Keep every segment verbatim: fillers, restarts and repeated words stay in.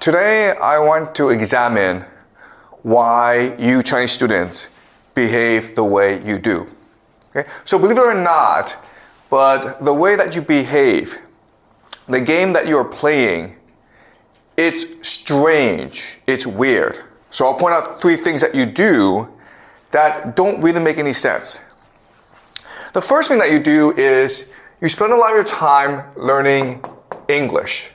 Today I want to examine why you Chinese students behave the way you do. Okay? So believe it or not, but the way that you behave, the game that you're playing, it's strange, it's weird. So I'll point out three things that you do that don't really make any sense. The first thing that you do is you spend a lot of your time learning English.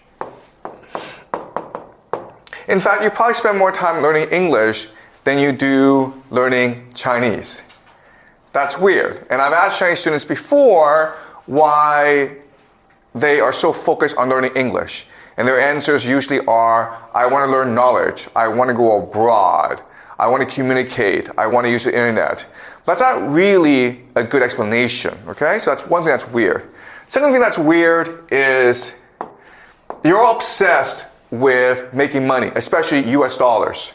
In fact, you probably spend more time learning English than you do learning Chinese. That's weird. And I've asked Chinese students before why they are so focused on learning English. And their answers usually are, I want to learn knowledge, I want to go abroad, I want to communicate, I want to use the internet. That's not really a good explanation, okay? So that's one thing that's weird. Second thing that's weird is you're obsessed with making money, especially U S dollars.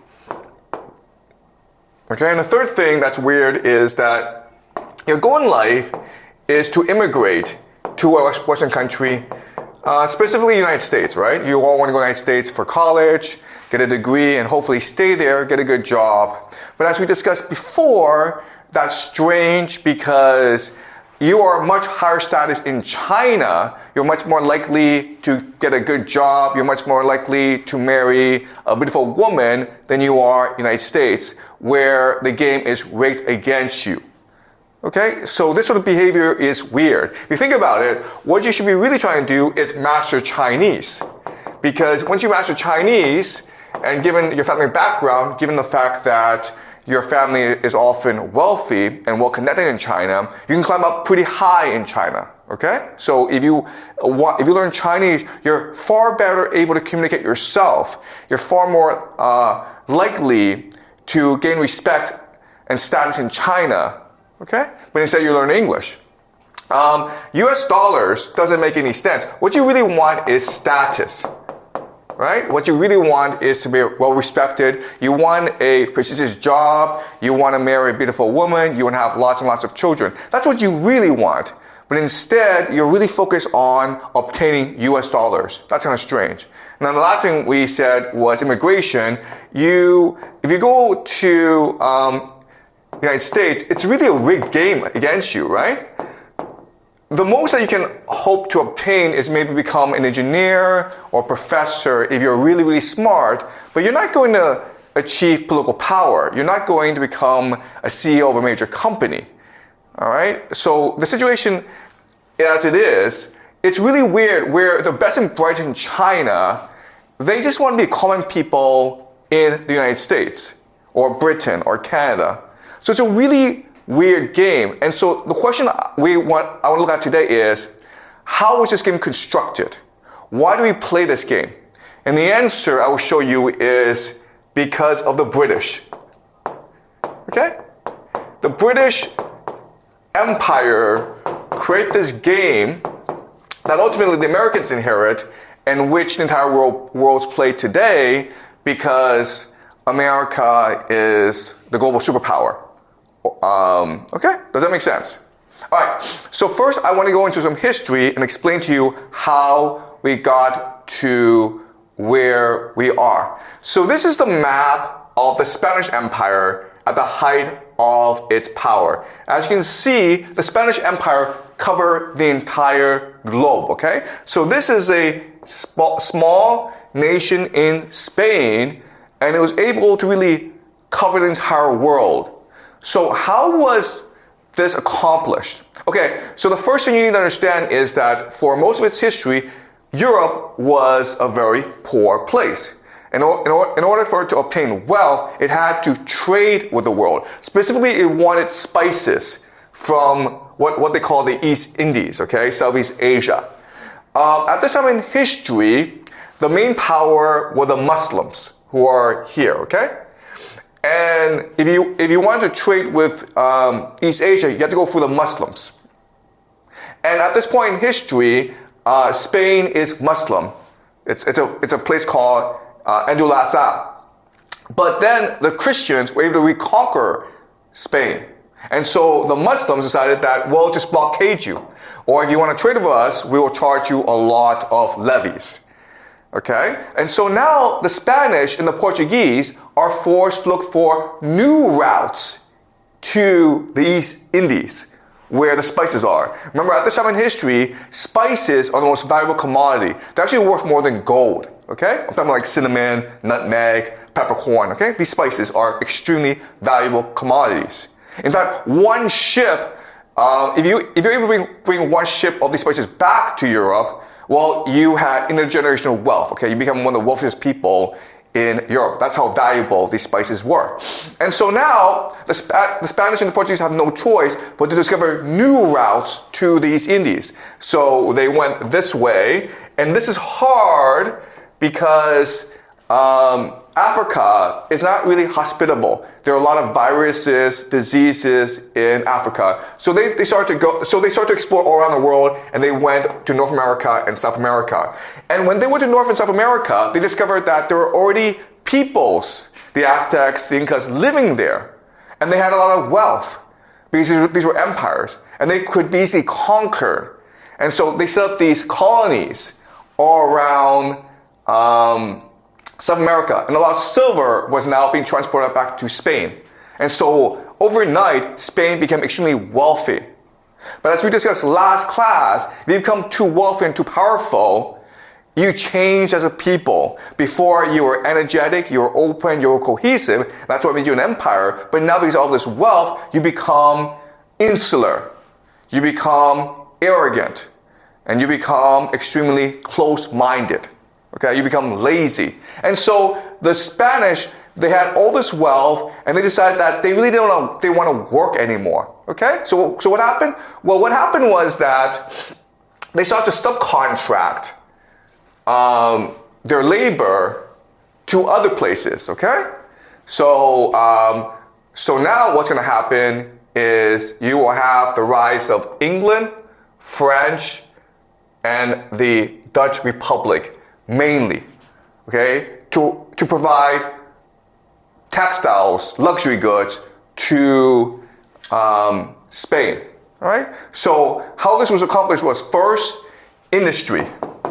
Okay, and the third thing that's weird is that your goal in life is to immigrate to a Western country, uh, specifically the United States, right? You all want to go to the United States for college, get a degree, and hopefully stay there, get a good job. But as we discussed before, that's strange because you are much higher status in China. You're much more likely to get a good job. You're much more likely to marry a beautiful woman than you are in the United States, where the game is rigged against you. Okay? So this sort of behavior is weird. If you think about it, what you should be really trying to do is master Chinese. Because once you master Chinese, and given your family background, given the fact that your family is often wealthy and well-connected in China, you can climb up pretty high in China, okay? So if you if you learn Chinese, you're far better able to communicate yourself. You're far more uh, likely to gain respect and status in China, okay? But instead you learn English. Um, U S dollars doesn't make any sense. What you really want is status. Right? What you really want is to be well respected. You want a prestigious job. You want to marry a beautiful woman. You want to have lots and lots of children. That's what you really want. But instead, you're really focused on obtaining U S dollars. That's kind of strange. Now, the last thing we said was immigration. You, if you go to um, the United States, it's really a rigged game against you, right? The most that you can hope to obtain is maybe become an engineer or professor if you're really, really smart, but you're not going to achieve political power. You're not going to become a C E O of a major company. All right? So the situation as it is, it's really weird where the best and brightest in China, they just want to be common people in the United States or Britain or Canada. So it's a really weird game. And so the question we want, I want to look at today is, how was this game constructed? Why do we play this game? And the answer I will show you is because of the British. Okay? The British Empire created this game that ultimately the Americans inherit and which the entire world world's played today because America is the global superpower. Um, okay, does that make sense? All right, so first I want to go into some history and explain to you how we got to where we are. So this is the map of the Spanish Empire at the height of its power. As you can see, the Spanish Empire covered the entire globe, okay? So this is a sp- small nation in Spain, and it was able to really cover the entire world. So how was this accomplished? Okay, so the first thing you need to understand is that for most of its history, Europe was a very poor place. In, or, in, or, in order for it to obtain wealth, it had to trade with the world. Specifically, it wanted spices from what, what they call the East Indies, okay, Southeast Asia. Um, at this time in history, the main power were the Muslims who are here, okay? And if you if you want to trade with um, East Asia, you have to go through the Muslims. And at this point in history, uh, Spain is Muslim. It's it's a it's a place called uh, Andalusia. But then the Christians were able to reconquer Spain, and so the Muslims decided that we'll just blockade you, or if you want to trade with us, we will charge you a lot of levies. Okay? And so now the Spanish and the Portuguese are forced to look for new routes to the East Indies, where the spices are. Remember, at this time in history, spices are the most valuable commodity. They're actually worth more than gold. Okay? I'm talking like cinnamon, nutmeg, peppercorn. Okay? These spices are extremely valuable commodities. In fact, one ship, uh, if you if you're able to bring, bring one ship of these spices back to Europe, well, you had intergenerational wealth. Okay? You become one of the wealthiest people in Europe. That's how valuable these spices were. And so now, the, Sp- the Spanish and the Portuguese have no choice but to discover new routes to the East Indies. So they went this way, and this is hard because um, Africa is not really hospitable. There are a lot of viruses, diseases in Africa. So they, they started to go, so they started to explore all around the world, and they went to North America and South America. And when they went to North and South America, they discovered that there were already peoples, the Aztecs, the Incas, living there. And they had a lot of wealth because these were, these were empires, and they could be easily conquered. And so they set up these colonies all around um, South America, and a lot of silver was now being transported back to Spain. And so overnight, Spain became extremely wealthy. But as we discussed last class, if you become too wealthy and too powerful, you change as a people. Before you were energetic, you were open, you were cohesive. That's what made you an empire. But now because of all this wealth, you become insular. You become arrogant. And you become extremely close-minded. Okay, you become lazy. And so the Spanish, they had all this wealth, and they decided that they really didn't want to, they want to work anymore. Okay, so, so what happened? Well, what happened was that they started to subcontract um, their labor to other places. Okay, so um, so now what's going to happen is you will have the rise of England, French, and the Dutch Republic. Mainly, okay, to, to provide textiles, luxury goods to um, Spain, all right? So how this was accomplished was first, industry.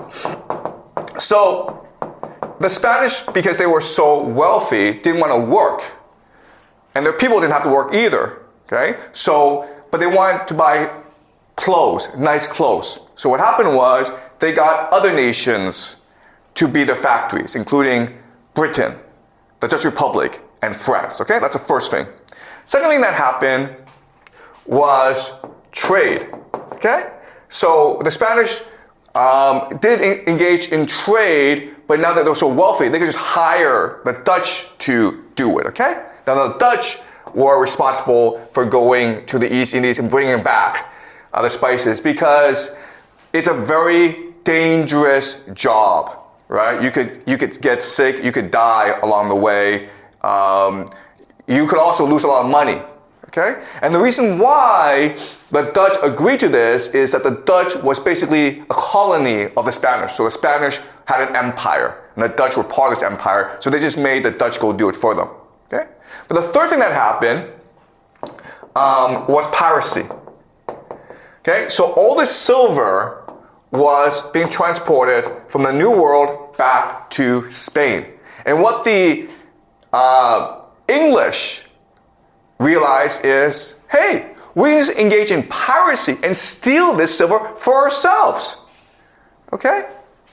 So the Spanish, because they were so wealthy, didn't want to work. And their people didn't have to work either, okay? So, but they wanted to buy clothes, nice clothes. So what happened was they got other nations to be their factories, including Britain, the Dutch Republic, and France. Okay, that's the first thing. Second thing that happened was trade. Okay, so the Spanish um, did en- engage in trade, but now that they're so wealthy, they could just hire the Dutch to do it. Okay, now the Dutch were responsible for going to the East Indies and bringing back uh, the spices because it's a very dangerous job. Right? You could you could get sick, you could die along the way. Um, you could also lose a lot of money. Okay? And the reason why the Dutch agreed to this is that the Dutch was basically a colony of the Spanish. So the Spanish had an empire, and the Dutch were part of this empire, so they just made the Dutch go do it for them. Okay? But the third thing that happened um, was piracy. Okay? So all this silver was being transported from the New World back to Spain. And what the uh, English realized is, hey, we just engage in piracy and steal this silver for ourselves. Okay?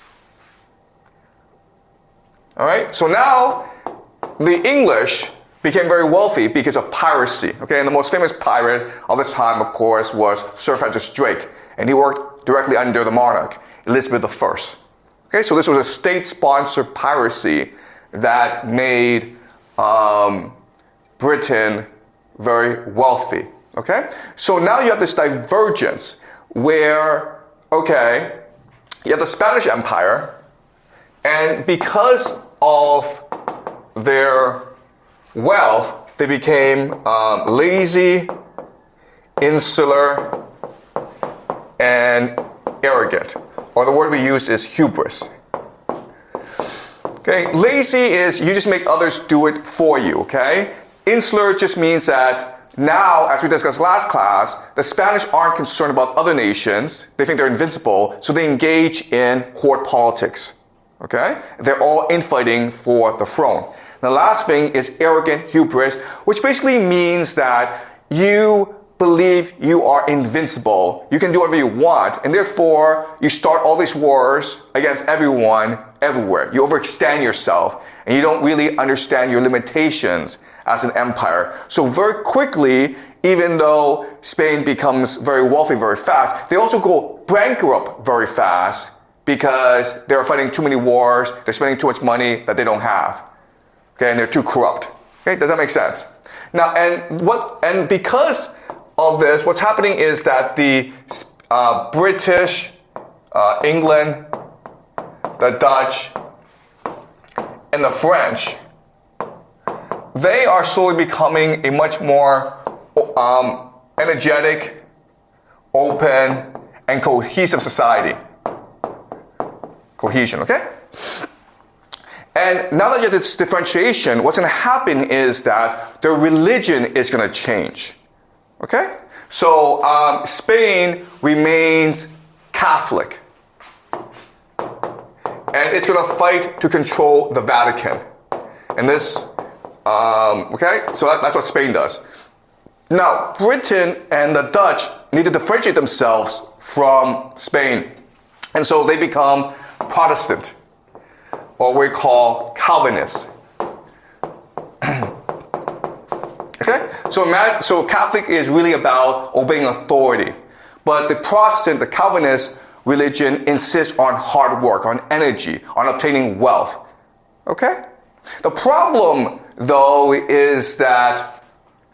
All right, so now the English became very wealthy because of piracy. Okay, and the most famous pirate of this time, of course, was Sir Francis Drake. And he worked directly under the monarch, Elizabeth the First. Okay, so this was a state-sponsored piracy that made um, Britain very wealthy. Okay, so now you have this divergence where, okay, you have the Spanish Empire, and because of their wealth, they became um, lazy, insular, and arrogant. Or the word we use is hubris. Okay, lazy is you just make others do it for you, okay? Insular just means that now, as we discussed last class, the Spanish aren't concerned about other nations. They think they're invincible, so they engage in court politics. Okay? They're all infighting for the throne. The last thing is arrogant hubris, which basically means that you believe you are invincible. You can do whatever you want, and therefore you start all these wars against everyone, everywhere. You overextend yourself, and you don't really understand your limitations as an empire. So very quickly, even though Spain becomes very wealthy very fast, they also go bankrupt very fast because they're fighting too many wars, they're spending too much money that they don't have. Okay, and they're too corrupt. Okay, does that make sense? Now, and what, and because of this, what's happening is that the uh, British, uh, England, the Dutch, and the French, they are slowly becoming a much more um, energetic, open, and cohesive society. Cohesion, okay? And now that you have this differentiation, what's going to happen is that their religion is going to change. Okay? So um, Spain remains Catholic. And it's going to fight to control the Vatican. And this, um, okay? So that, that's what Spain does. Now, Britain and the Dutch need to differentiate themselves from Spain. And so they become Protestant, or we call Calvinists. Okay? So, so Catholic is really about obeying authority. But the Protestant, the Calvinist religion insists on hard work, on energy, on obtaining wealth. Okay? The problem, though, is that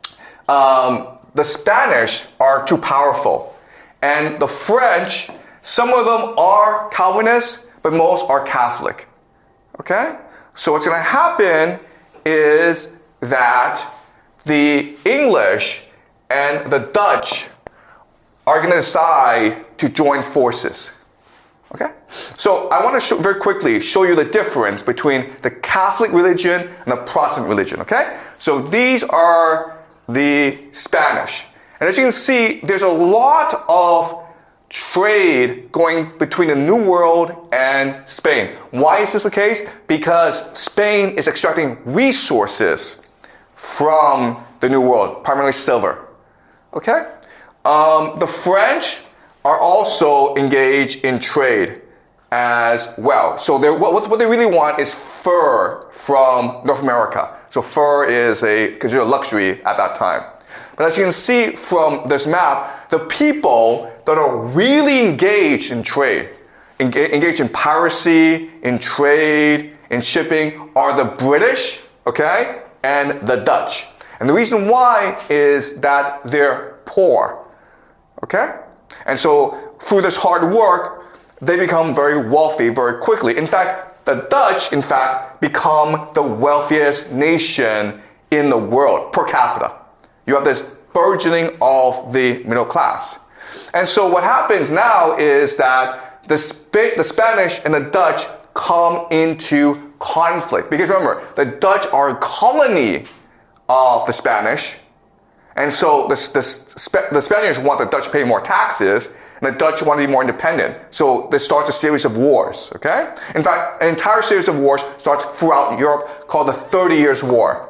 um, the Spanish are too powerful. And the French, some of them are Calvinists, but most are Catholic. Okay? So what's going to happen is that the English and the Dutch are going to decide to join forces. Okay? So I want to show, very quickly show you the difference between the Catholic religion and the Protestant religion. Okay? So these are the Spanish. And as you can see, there's a lot of trade going between the New World and Spain. Why is this the case? Because Spain is extracting resources from the New World, primarily silver. Okay? Um, the French are also engaged in trade as well. So what, what they really want is fur from North America. So fur is a considered a luxury at that time. But as you can see from this map, the people that are really engaged in trade, engaged in piracy, in trade, in shipping, are the British, okay, and the Dutch. And the reason why is that they're poor, okay? And so through this hard work, they become very wealthy very quickly. In fact, the Dutch, in fact, become the wealthiest nation in the world per capita. You have this burgeoning of the middle class. And so what happens now is that the, Sp- the Spanish and the Dutch come into conflict. Because remember, the Dutch are a colony of the Spanish. And so the, the, the Spaniards want the Dutch to pay more taxes, and the Dutch want to be more independent. So this starts a series of wars, okay? In fact, an entire series of wars starts throughout Europe called the Thirty Years' War.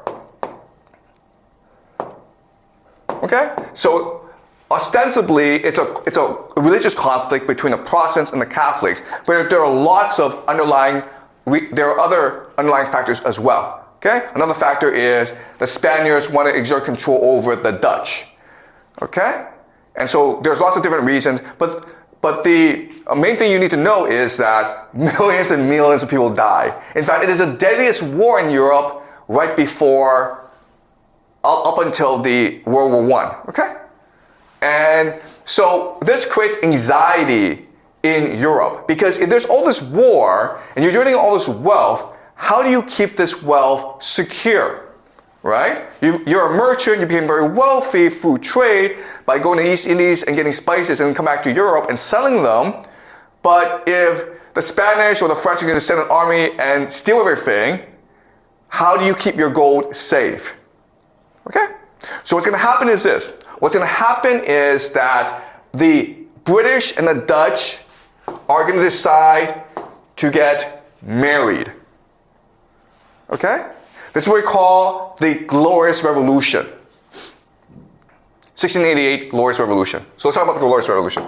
Okay? So ostensibly, it's a, it's a religious conflict between the Protestants and the Catholics, but there are lots of underlying, there are other underlying factors as well. Okay? Another factor is the Spaniards want to exert control over the Dutch. Okay? And so there's lots of different reasons, but but the main thing you need to know is that millions and millions of people die. In fact, it is the deadliest war in Europe right before, up until the World War One. Okay? And so this creates anxiety in Europe, because if there's all this war and you're generating all this wealth, how do you keep this wealth secure, right? You, you're a merchant, you became very wealthy through trade by going to the East Indies and getting spices and then come back to Europe and selling them. But if the Spanish or the French are going to send an army and steal everything, how do you keep your gold safe? Okay? So what's going to happen is this. What's going to happen is that the British and the Dutch are going to decide to get married. Okay? This is what we call the Glorious Revolution. sixteen eighty-eight Glorious Revolution. So let's talk about the Glorious Revolution.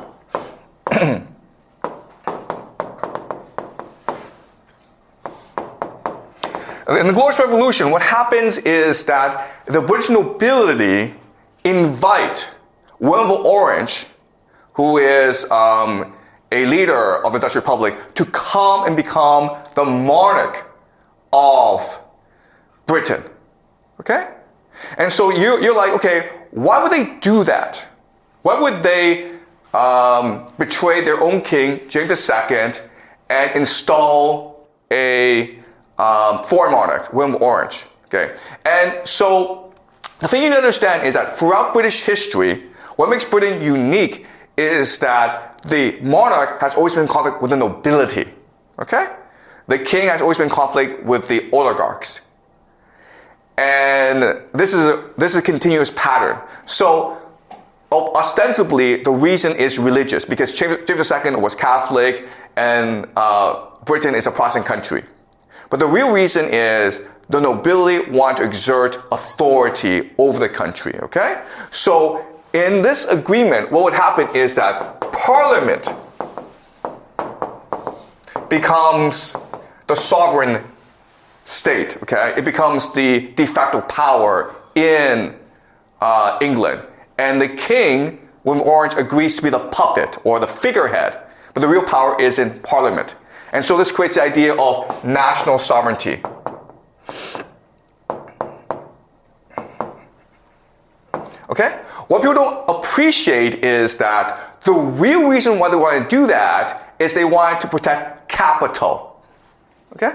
In the Glorious Revolution, what happens is that the British nobility invite William of Orange, who is um, a leader of the Dutch Republic, to come and become the monarch of Britain. Okay? And so you're, you're like, okay, why would they do that? Why would they um, betray their own king, James the Second, and install a um, foreign monarch, William of Orange? Okay? And so the thing you need to understand is that throughout British history, what makes Britain unique is that the monarch has always been in conflict with the nobility. Okay? The king has always been in conflict with the oligarchs. And this is a, this is a continuous pattern. So ostensibly, the reason is religious, because James, James the Second was Catholic and uh, Britain is a Protestant country. But the real reason is the nobility want to exert authority over the country. Okay? So in this agreement, what would happen is that Parliament becomes the sovereign state, okay? It becomes the de facto power in uh, England. And the king, William of Orange, agrees to be the puppet or the figurehead, but the real power is in Parliament. And so this creates the idea of national sovereignty. Okay? What people don't appreciate is that the real reason why they want to do that is they want to protect capital. Okay?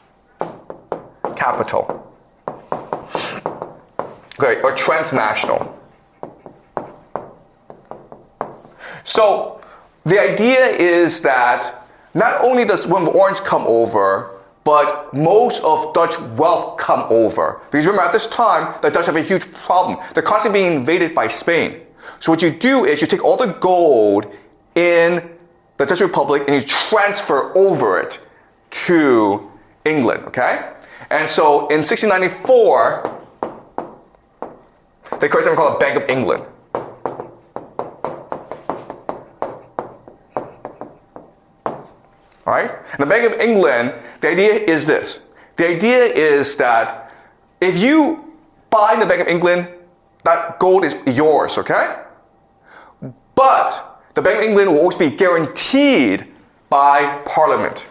Capital. Okay, or transnational. So the idea is that not only does William of Orange come over, but most of Dutch wealth come over. Because remember, at this time, the Dutch have a huge problem. They're constantly being invaded by Spain. So what you do is you take all the gold in the Dutch Republic and you transfer over it to England, okay? And so in sixteen ninety-four, they created something called a Bank of England. All right? And the Bank of England, the idea is this. The idea is that if you buy in the Bank of England, that gold is yours, okay? But the Bank of England will always be guaranteed by Parliament.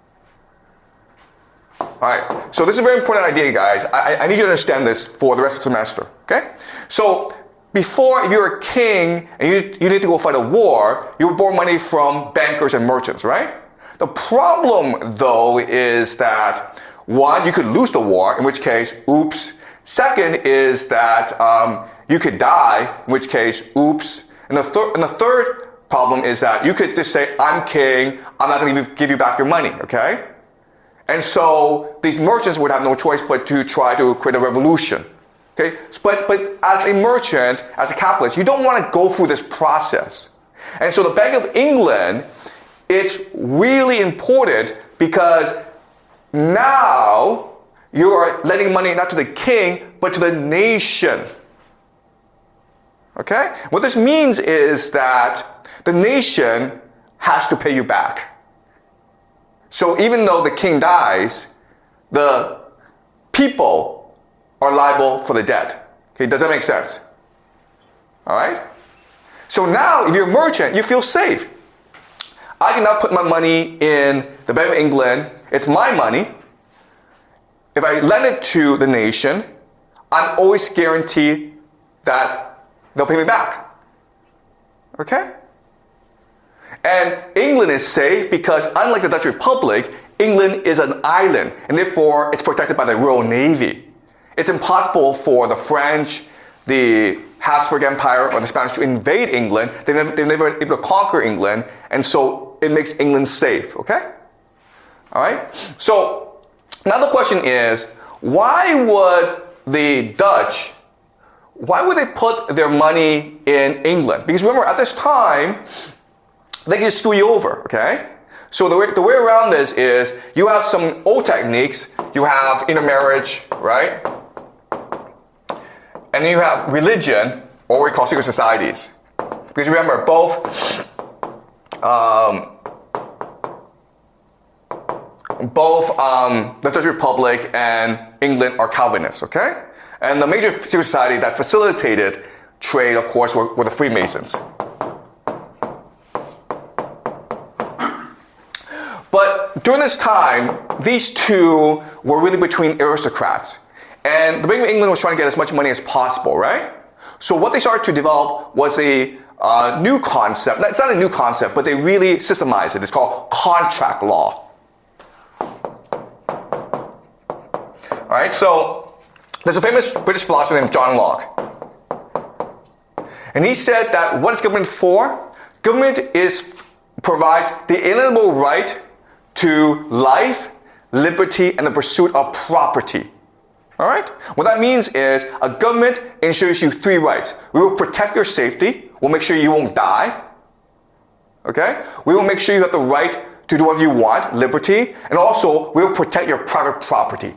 All right, so this is a very important idea, guys. I, I need you to understand this for the rest of the semester, okay? So before, if you're a king and you, you need to go fight a war, you would borrow money from bankers and merchants, right? The problem, though, is that, one, you could lose the war, in which case, oops. Second is that um, you could die, in which case, oops. And the, thir- and the third problem is that you could just say, I'm king, I'm not going to give you back your money, okay? And so these merchants would have no choice but to try to create a revolution. Okay? But, but as a merchant, as a capitalist, you don't want to go through this process. And so the Bank of England, it's really important because now you are lending money not to the king, but to the nation. Okay? What this means is that the nation has to pay you back. So even though the king dies, the people are liable for the debt. Okay, does that make sense? All right? So now, if you're a merchant, you feel safe. I can now put my money in the Bank of England. It's my money. If I lend it to the nation, I'm always guaranteed that they'll pay me back. Okay? And England is safe because, unlike the Dutch Republic, England is an island, and therefore it's protected by the Royal Navy. It's impossible for the French, the Habsburg Empire, or the Spanish to invade England. They've never, they've never been able to conquer England, and so it makes England safe, okay? All right? So, now the question is, why would the Dutch, why would they put their money in England? Because remember, at this time, they can just screw you over, okay? So the way, the way around this is you have some old techniques. You have intermarriage, right? And then you have religion, or what we call secret societies. Because remember, both um, both um, the Dutch Republic and England are Calvinists, okay? And the major secret society that facilitated trade, of course, were, were the Freemasons. But during this time, these two were really between aristocrats. And the Bank of England was trying to get as much money as possible, right? So what they started to develop was a uh, new concept. It's not a new concept, but they really systemized it. It's called contract law. All right, so there's a famous British philosopher named John Locke. And he said that what is government for? Government is provides the inalienable right to life, liberty, and the pursuit of property. All right? What that means is a government ensures you three rights. We will protect your safety. We'll make sure you won't die. Okay? We will make sure you have the right to do whatever you want, liberty, and also we will protect your private property.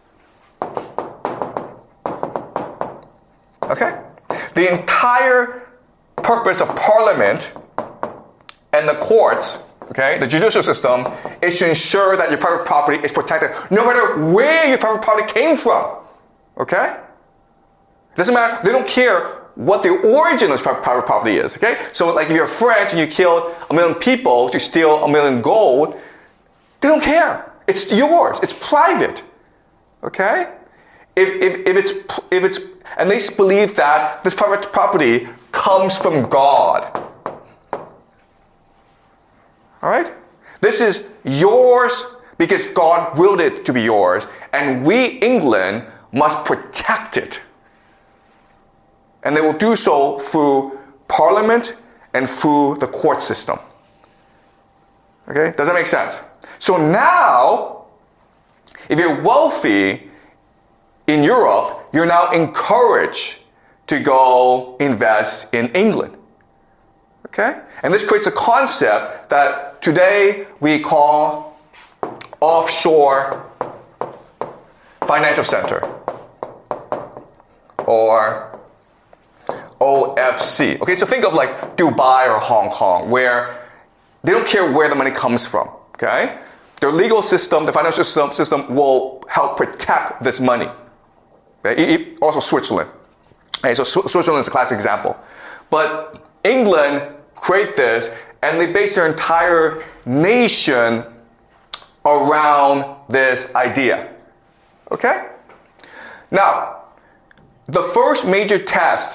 Okay? The entire purpose of Parliament and the courts, okay, the judicial system, is to ensure that your private property is protected, no matter where your private property came from. Okay? Doesn't matter. They don't care what the origin of private property is. Okay? So, like, if you're French and you killed a million people to steal a million gold, they don't care. It's yours. It's private. Okay? If if if it's if it's and they believe that this private property comes from God. All right? This is yours because God willed it to be yours, and we, England, must protect it. And they will do so through Parliament and through the court system. Okay? Does that make sense? So now, if you're wealthy in Europe, you're now encouraged to go invest in England. Okay? And this creates a concept that today we call offshore financial center, or O F C. Okay, so think of like Dubai or Hong Kong, where they don't care where the money comes from. Okay? Their legal system, the financial system, system will help protect this money. Okay? Also Switzerland. Okay, so Switzerland is a classic example. But England create this, and they base their entire nation around this idea. Okay? Now, the first major test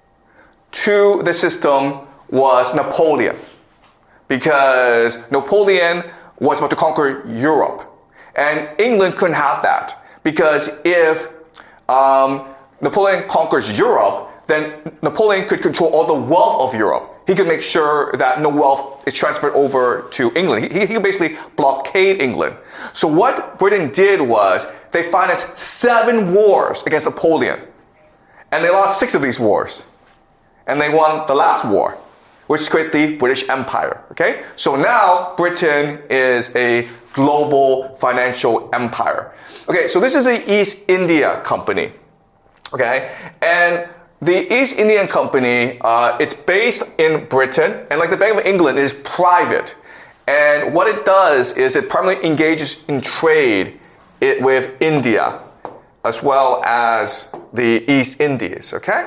to the system was Napoleon, because Napoleon was about to conquer Europe, and England couldn't have that, because if um, Napoleon conquers Europe, then Napoleon could control all the wealth of Europe. He could make sure that no wealth is transferred over to England. He, he could basically blockade England. So what Britain did was they financed seven wars against Napoleon. And they lost six of these wars. And they won the last war, which created the British Empire. Okay? So now Britain is a global financial empire. Okay, so this is the East India Company. Okay? And the East Indian Company, uh, it's based in Britain, and like the Bank of England, it is private. And what it does is it primarily engages in trade it, with India, as well as the East Indies, okay?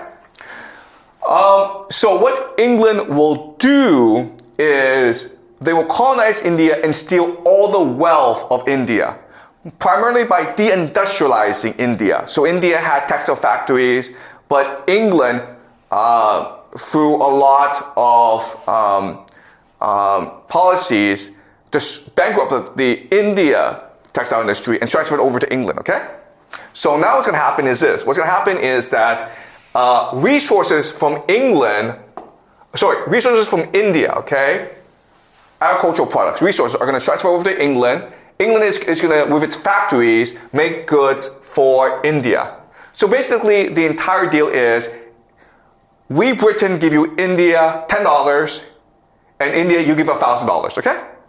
Um, so what England will do is they will colonize India and steal all the wealth of India, primarily by deindustrializing India. So India had textile factories, but England, uh, through a lot of um, um, policies, just bankrupted the India textile industry and transferred it over to England, okay? So now what's going to happen is this. What's going to happen is that uh, resources from England, sorry, resources from India, okay, agricultural products, resources are going to transfer over to England. England is, is going to, with its factories, make goods for India. So basically, the entire deal is, we, Britain, give you India ten dollars, and India, you give one thousand dollars, okay?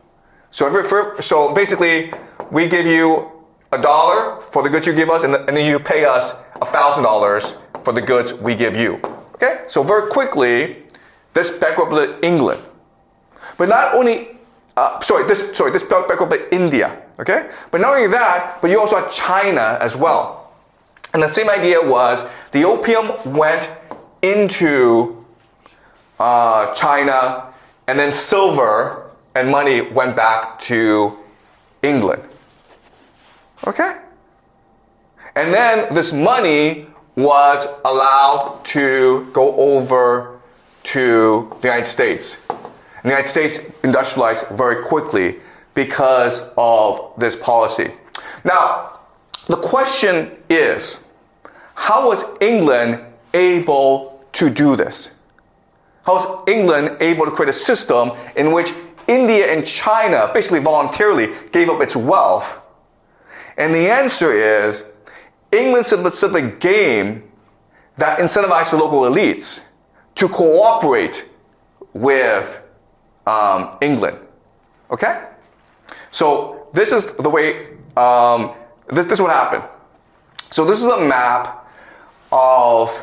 So, every, for, so basically, we give you a dollar for the goods you give us, and, and then you pay us a thousand dollars for the goods we give you. Okay? So very quickly, this bankrupted England. But not only, uh, sorry, this sorry, this bankrupted India. Okay? But not only that, but you also had China as well. And the same idea was the opium went into uh, China, and then silver and money went back to England. Okay? And then this money was allowed to go over to the United States. And the United States industrialized very quickly because of this policy. Now, the question is, how was England able to do this? How was England able to create a system in which India and China basically voluntarily gave up its wealth? And the answer is, England simply set a game that incentivized the local elites to cooperate with um, England. Okay? So this is the way, um, this, this is what happened. So this is a map of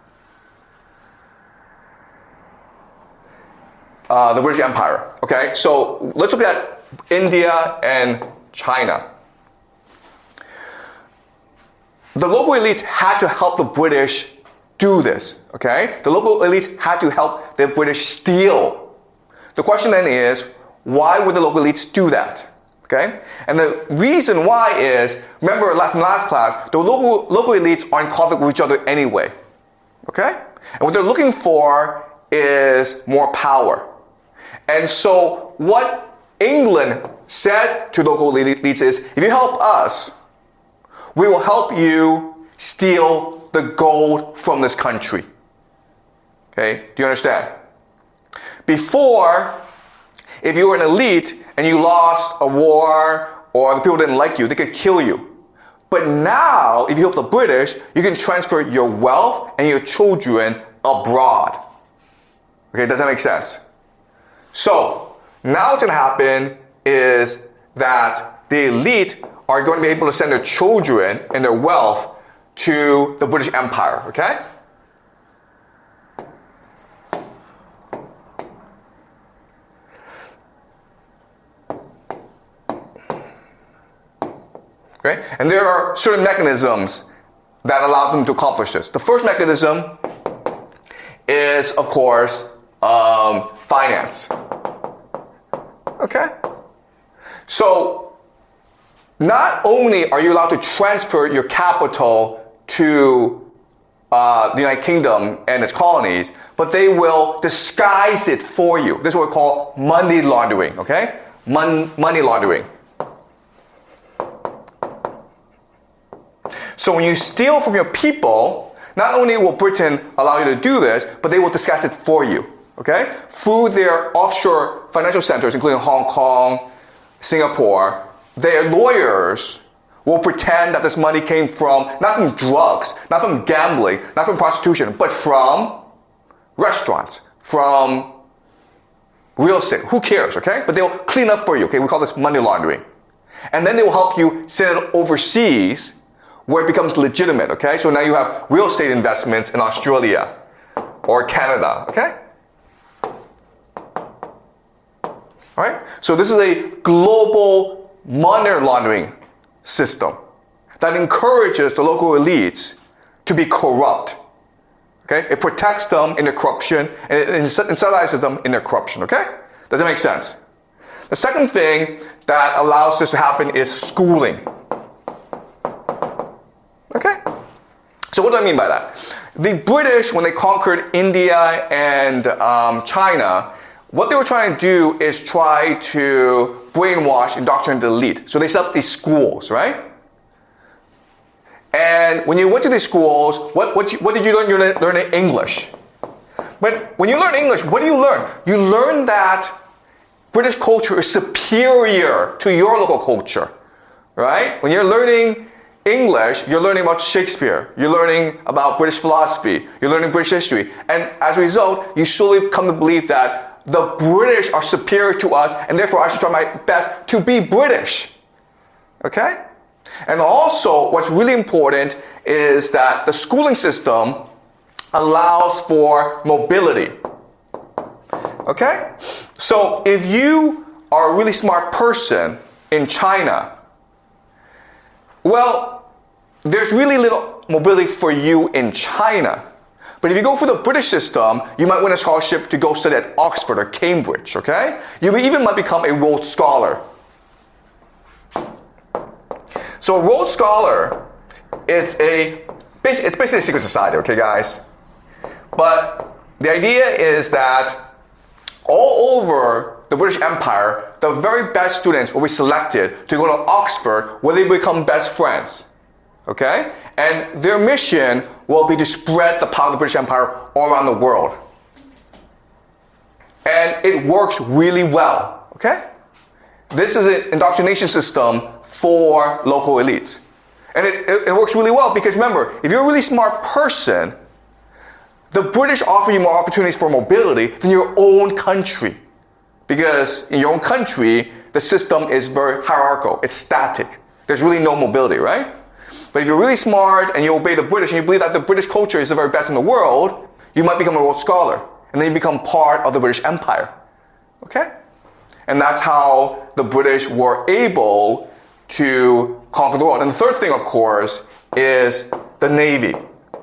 uh, the British Empire. Okay? So let's look at India and China. The local elites had to help the British do this, okay? The local elites had to help the British steal. The question then is, why would the local elites do that, okay? And the reason why is, remember from last class, the local, local elites are in conflict with each other anyway, okay? And what they're looking for is more power. And so what England said to local elites is, if you help us, we will help you steal the gold from this country. Okay? Do you understand? Before, if you were an elite and you lost a war or the people didn't like you, they could kill you. But now, if you help the British, you can transfer your wealth and your children abroad. Okay, does that make sense? So, now what's going to happen is that the elite are going to be able to send their children and their wealth to the British Empire, okay? Okay? And there are certain mechanisms that allow them to accomplish this. The first mechanism is, of course, um, finance. Okay? So, not only are you allowed to transfer your capital to uh, the United Kingdom and its colonies, but they will disguise it for you. This is what we call money laundering, okay? Mon- money laundering. So when you steal from your people, not only will Britain allow you to do this, but they will disguise it for you, okay? Through their offshore financial centers, including Hong Kong, Singapore, their lawyers will pretend that this money came from, not from drugs, not from gambling, not from prostitution, but from restaurants, from real estate. Who cares, okay? But they'll clean up for you, okay? We call this money laundering. And then they will help you send it overseas where it becomes legitimate, okay? So now you have real estate investments in Australia or Canada, okay? All right? So this is a global money laundering system that encourages the local elites to be corrupt. Okay? It protects them in their corruption and it incentivizes them in their corruption. Okay? Does that make sense? The second thing that allows this to happen is schooling. Okay? So what do I mean by that? The British, when they conquered India and um, China, what they were trying to do is try to brainwash, indoctrinate the elite. So they set up these schools, right? And when you went to these schools, what, what, you, what did you learn? You learned learn English. But when you learn English, what do you learn? You learn that British culture is superior to your local culture, right? When you're learning English, you're learning about Shakespeare. You're learning about British philosophy. You're learning British history. And as a result, you slowly come to believe that the British are superior to us, and therefore I should try my best to be British. Okay? And also, what's really important is that the schooling system allows for mobility. Okay? So if you are a really smart person in China, well, there's really little mobility for you in China. But if you go for the British system, you might win a scholarship to go study at Oxford or Cambridge, okay? You even might become a Rhodes Scholar. So a Rhodes Scholar, it's a it's basically a secret society, okay, guys? But the idea is that all over the British Empire, the very best students will be selected to go to Oxford, where they become best friends. Okay? And their mission will be to spread the power of the British Empire all around the world. And it works really well. Okay? This is an indoctrination system for local elites. And it, it, it works really well because remember, if you're a really smart person, the British offer you more opportunities for mobility than your own country. Because in your own country, the system is very hierarchical. It's static. There's really no mobility, right? But if you're really smart and you obey the British and you believe that the British culture is the very best in the world, you might become a Rhodes Scholar. And then you become part of the British Empire. Okay? And that's how the British were able to conquer the world. And the third thing, of course, is the Navy.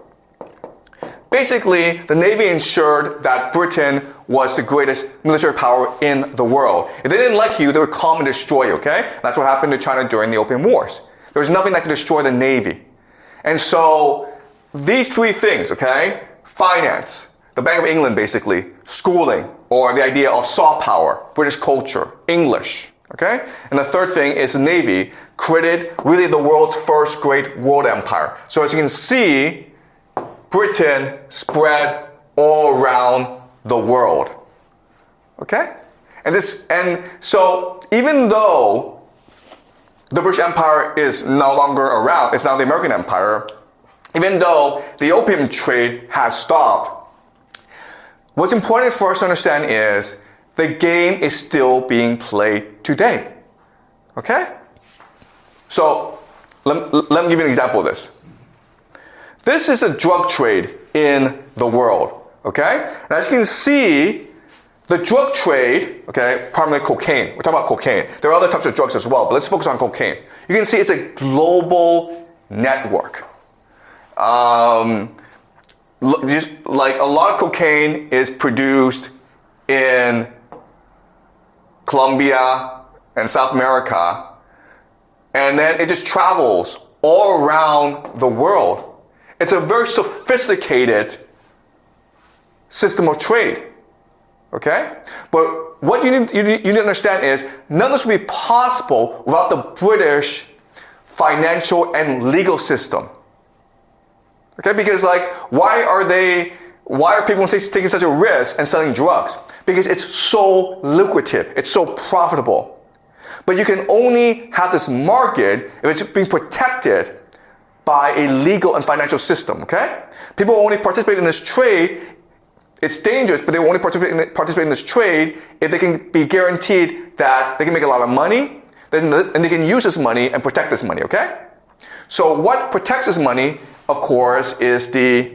Basically, the Navy ensured that Britain was the greatest military power in the world. If they didn't like you, they would come and destroy you, okay? That's what happened to China during the Opium Wars. There was nothing that could destroy the Navy. And so, these three things, okay? Finance, the Bank of England basically, schooling, or the idea of soft power, British culture, English, okay? And the third thing is the Navy created really the world's first great world empire. So as you can see, Britain spread all around the world. Okay? And this, and so even though the British Empire is no longer around, it's now the American Empire, even though the opium trade has stopped, what's important for us to understand is the game is still being played today. Okay? So, let, let me give you an example of this. This is a drug trade in the world, okay? And as you can see, the drug trade, okay, primarily cocaine. We're talking about cocaine. There are other types of drugs as well, but let's focus on cocaine. You can see it's a global network. Um, just like a lot of cocaine is produced in Colombia and South America, and then it just travels all around the world. It's a very sophisticated system of trade, okay? But what you need, you need, you need to understand is none of this would be possible without the British financial and legal system, okay? Because like, why are they, why are people taking such a risk and selling drugs? Because it's so lucrative, it's so profitable. But you can only have this market if it's being protected by a legal and financial system, okay? People only participate in this trade. It's dangerous, but they will only participate in, participate in this trade if they can be guaranteed that they can make a lot of money, then, and they can use this money and protect this money, okay? So what protects this money, of course, is the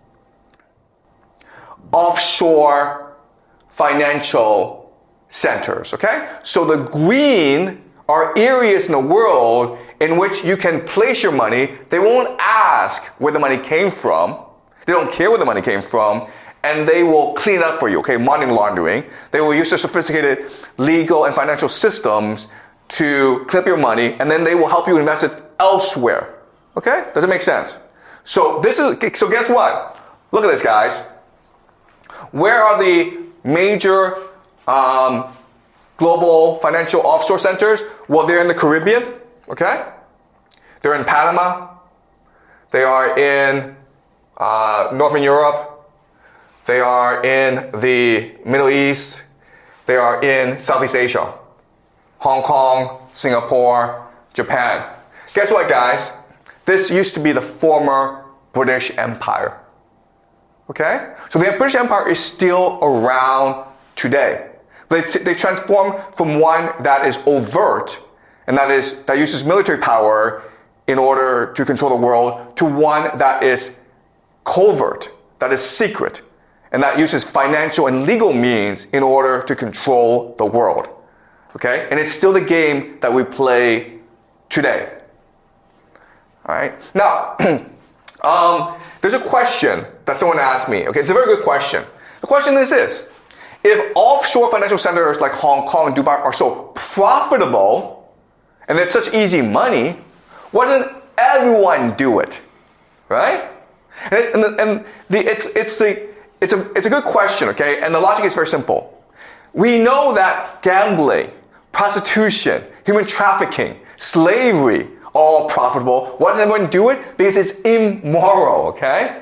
offshore financial centers, okay? So the green are areas in the world in which you can place your money. They won't ask where the money came from. They don't care where the money came from. And they will clean it up for you, okay? Money laundering. They will use their sophisticated legal and financial systems to clean up your money, and then they will help you invest it elsewhere. Okay? Does it make sense? So this is, so guess what? Look at this, guys. Where are the major um, global financial offshore centers? Well, they're in the Caribbean, okay? They're in Panama. They are in uh, Northern Europe. They are in the Middle East. They are in Southeast Asia. Hong Kong, Singapore, Japan. Guess what, guys? This used to be the former British Empire. Okay? So the British Empire is still around today. But they, they transform from one that is overt, and that is that uses military power in order to control the world, to one that is covert, that is secret, and that uses financial and legal means in order to control the world. Okay? And it's still the game that we play today. All right? Now, um, there's a question that someone asked me. Okay, it's a very good question. The question is this: if offshore financial centers like Hong Kong and Dubai are so profitable, and it's such easy money, why doesn't everyone do it? Right? And, and, the, and the, it's, it's, the, it's, a, it's a good question, okay? And the logic is very simple. We know that gambling, prostitution, human trafficking, slavery, all profitable. Why doesn't everyone do it? Because it's immoral, okay?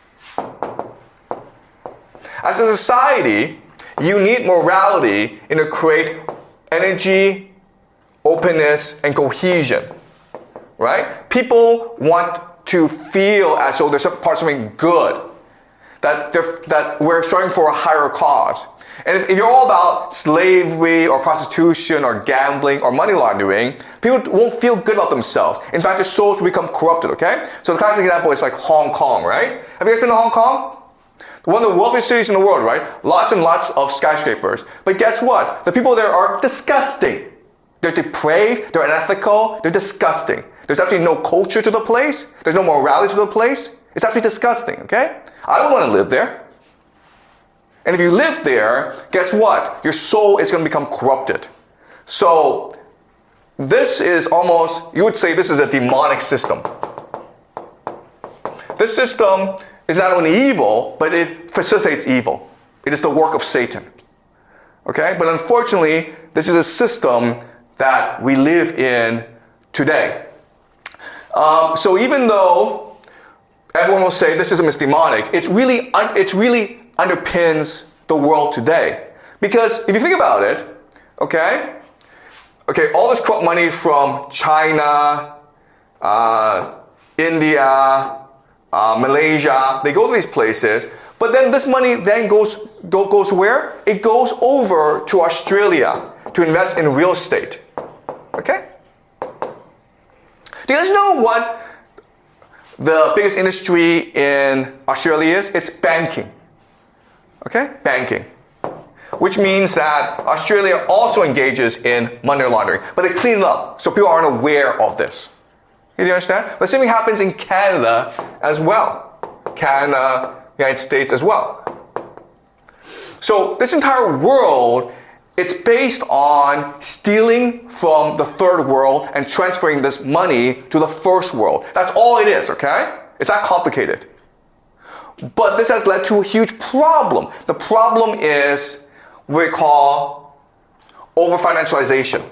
As a society, you need morality in order to create energy, openness, and cohesion, right? People want to feel as though there's part of something good, that, that we're striving for a higher cause. And if you're all about slavery or prostitution or gambling or money laundering, people won't feel good about themselves. In fact, their souls will become corrupted, okay? So the classic example is like Hong Kong, right? Have you guys been to Hong Kong? One of the wealthiest cities in the world, right? Lots and lots of skyscrapers. But guess what? The people there are disgusting. They're depraved, they're unethical, they're disgusting. There's absolutely no culture to the place. There's no morality to the place. It's absolutely disgusting, okay? I don't want to live there. And if you live there, guess what? Your soul is going to become corrupted. So this is almost, you would say this is a demonic system. This system is not only evil, but it facilitates evil. It is the work of Satan. Okay? But unfortunately, this is a system that we live in today. Um, so even though everyone will say this system is demonic, it's really, un- it's really underpins the world today. Because if you think about it, okay, okay, all this corrupt money from China, uh, India, uh, Malaysia, they go to these places, but then this money then goes go, goes where? It goes over to Australia to invest in real estate. Okay? Do you guys know what the biggest industry in Australia is? It's banking. Okay? Banking. Which means that Australia also engages in money laundering, but they clean it up so people aren't aware of this. Do you understand? The same thing happens in Canada as well. Canada, United States as well. So this entire world, it's based on stealing from the third world and transferring this money to the first world. That's all it is, okay? It's not complicated. But this has led to a huge problem. The problem is what we call over-financialization.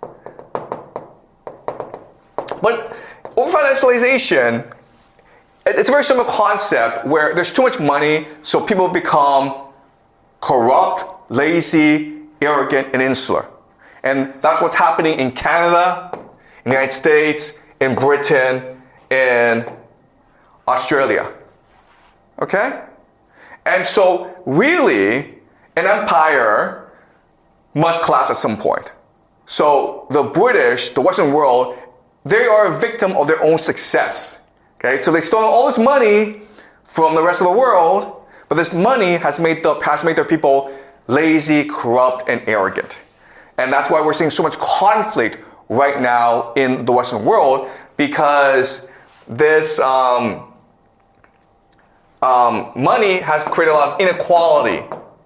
But over-financialization, it's a very simple concept where there's too much money, so people become corrupt, lazy, arrogant, and insular. And that's what's happening in Canada, in the United States, in Britain, in Australia. Okay? And so, really, an empire must collapse at some point. So, the British, the Western world, they are a victim of their own success. Okay? So, they stole all this money from the rest of the world, but this money has made, the, has made their people lazy, corrupt, and arrogant. And that's why we're seeing so much conflict right now in the Western world, because this um, um, money has created a lot of inequality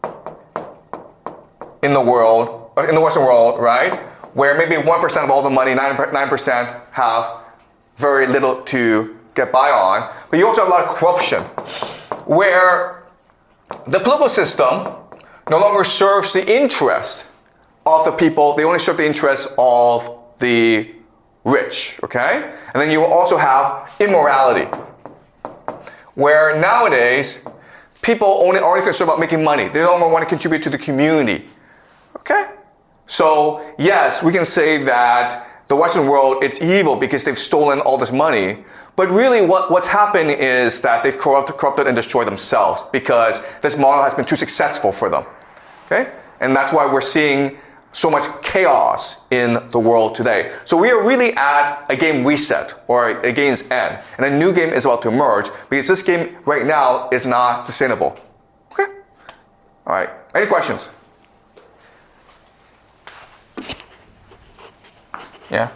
in the world, in the Western world, right? Where maybe one percent of all the money, nine percent have very little to get by on. But you also have a lot of corruption, where the political system no longer serves the interests of the people. They only serve the interests of the rich, okay? And then you also have immorality, where nowadays people only are only concerned about making money. They don't want to contribute to the community, okay? So yes, we can say that the Western world, it's evil because they've stolen all this money. But really what, what's happened is that they've corrupted, corrupted and destroyed themselves because this model has been too successful for them. Okay? And that's why we're seeing so much chaos in the world today. So we are really at a game reset or a game's end. And a new game is about to emerge because this game right now is not sustainable. Okay? All right. Any questions? Yeah?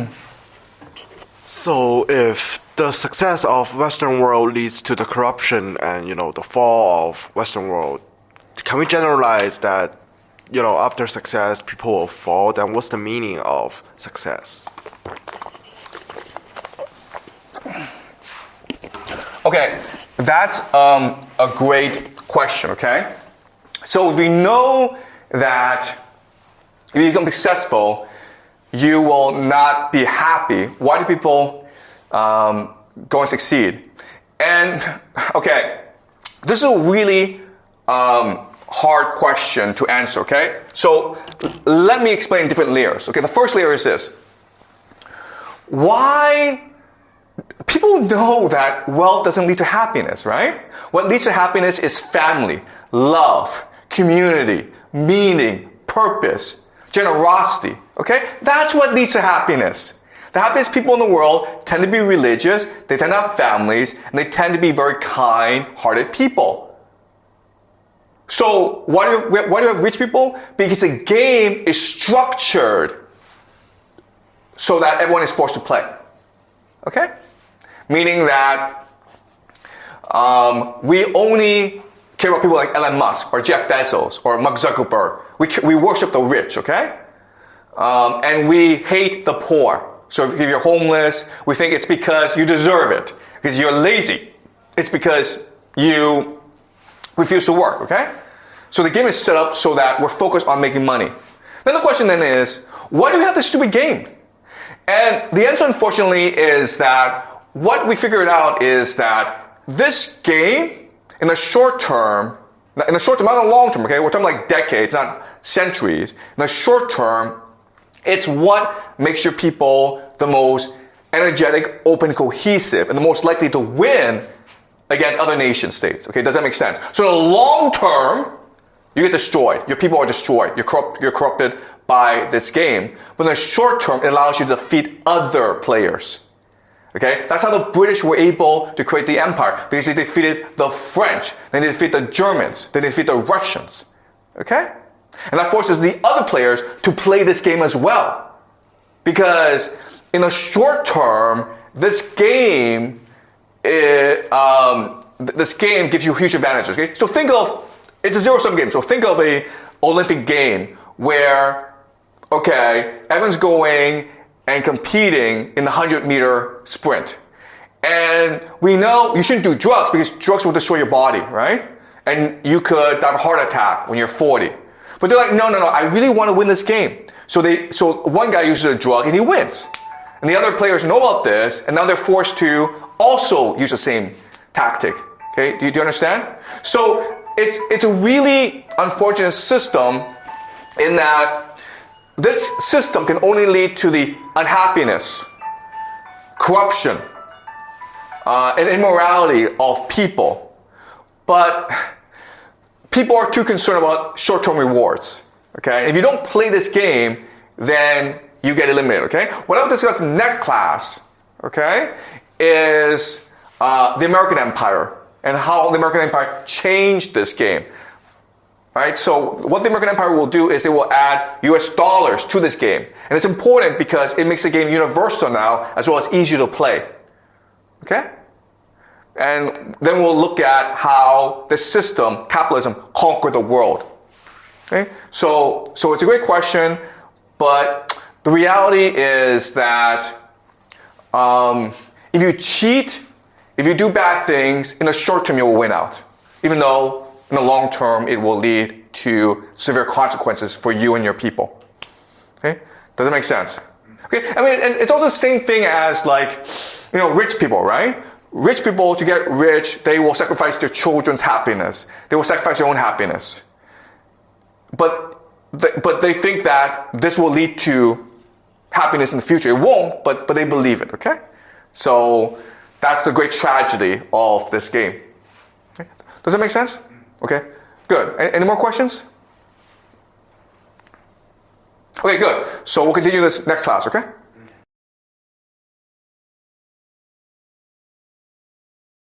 So if the success of Western world leads to the corruption and, you know, the fall of Western world, can we generalize that, you know, after success, people will fall? Then what's the meaning of success? Okay, that's um, a great question, okay? So if we know that if you become successful, you will not be happy, why do people um, go and succeed? And, okay, this is a really um, hard question to answer, okay? So let me explain different layers. Okay, the first layer is this. Why people know that wealth doesn't lead to happiness, right? What leads to happiness is family, love, community, meaning, purpose, generosity, okay? That's what leads to happiness. The happiest people in the world tend to be religious, they tend to have families, and they tend to be very kind-hearted people. So why do, you, why do you have rich people? Because the game is structured so that everyone is forced to play. Okay? Meaning that um, we only care about people like Elon Musk or Jeff Bezos or Mark Zuckerberg. We, we worship the rich, okay? Um, and we hate the poor. So if you're homeless, we think it's because you deserve it. Because you're lazy. It's because you refuse to work, okay? So the game is set up so that we're focused on making money. Then the question then is, why do we have this stupid game? And the answer, unfortunately, is that what we figured out is that this game, in the short term, in the short term, not in the long term, okay? We're talking like decades, not centuries. In the short term, it's what makes your people the most energetic, open, cohesive, and the most likely to win against other nation states. Okay, does that make sense? So in the long term, you get destroyed. Your people are destroyed. You're, corrupt, you're corrupted by this game. But in the short term, it allows you to defeat other players. Okay, that's how the British were able to create the empire, because they defeated the French, then they defeat the Germans, then they defeat the Russians. Okay? And that forces the other players to play this game as well. Because in the short term, this game It, um, this game gives you huge advantages. Okay, so think of it's a zero-sum game. So think of a Olympic game where, okay, everyone's going and competing in the hundred-meter sprint, and we know you shouldn't do drugs because drugs will destroy your body, right? And you could have a heart attack when you're forty. But they're like, no, no, no. I really want to win this game. So they, so one guy uses a drug and he wins, and the other players know about this, and now they're forced to also use the same tactic. Okay, do you, do you understand? So it's it's a really unfortunate system in that this system can only lead to the unhappiness, corruption, uh, and immorality of people. But people are too concerned about short-term rewards. Okay, if you don't play this game, then you get eliminated. Okay, what I'll discuss in the next class, okay, is uh, the American Empire and how the American Empire changed this game. Right? So what the American Empire will do is they will add U S dollars to this game. And it's important because it makes the game universal now as well as easier to play. Okay? And then we'll look at how the system, capitalism, conquered the world. Okay? So, so it's a great question, but the reality is that um, if you cheat, if you do bad things, in the short term you will win out. Even though in the long term it will lead to severe consequences for you and your people. Okay? Does that make sense? Okay? I mean, and it's also the same thing as like, you know, rich people, right? Rich people, to get rich, they will sacrifice their children's happiness. They will sacrifice their own happiness. But they, but they think that this will lead to happiness in the future. It won't, but, but they believe it, okay? So that's the great tragedy of this game. Okay? Does that make sense? Okay, good. Any, any more questions? Okay, good. So we'll continue this next class, okay?